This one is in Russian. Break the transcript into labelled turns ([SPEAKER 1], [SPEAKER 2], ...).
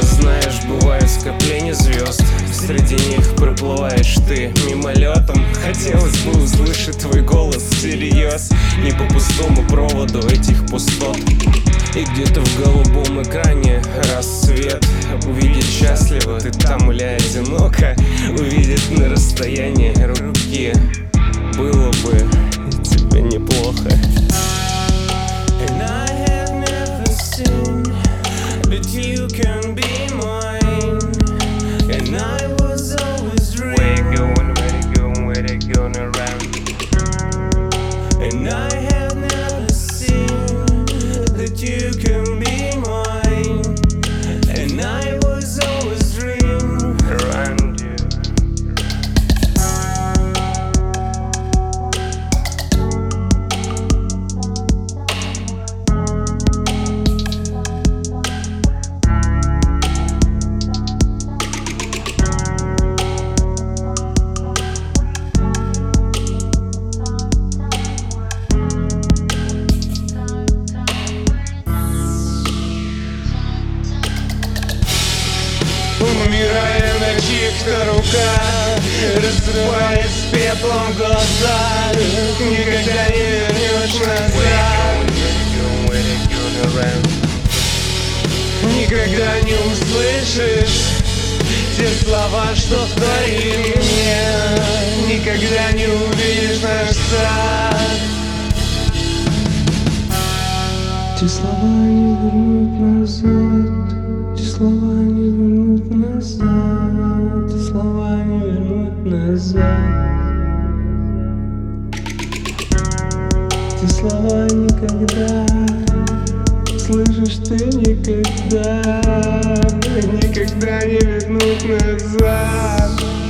[SPEAKER 1] Знаешь, бывают скопления звезд, среди них проплываешь ты мимолетом. Хотелось бы услышать твой голос всерьез, не по пустому проводу этих пустот. И где-то в голубом экране рассвет. Увидеть счастливо ты там или одиноко, увидеть на расстоянии руки. Было бы тебе неплохо. And I have never seen that you can be mine. And I was always dreaming. Where you going, where you going, where you going around? And I have never seen that you can be mine. And I was always dreaming around you. Умирая на чьих-то руках, рассыпаясь пеплом в глазах, никогда не вернешь назад. Никогда не услышишь те слова, что вторили мне. Никогда не увидишь наш сад. Те слова не вернут назад. Те слова не вернут назад. Те слова не вернут назад. Те слова никогда. Слышишь, ты никогда. Никогда не вернут назад.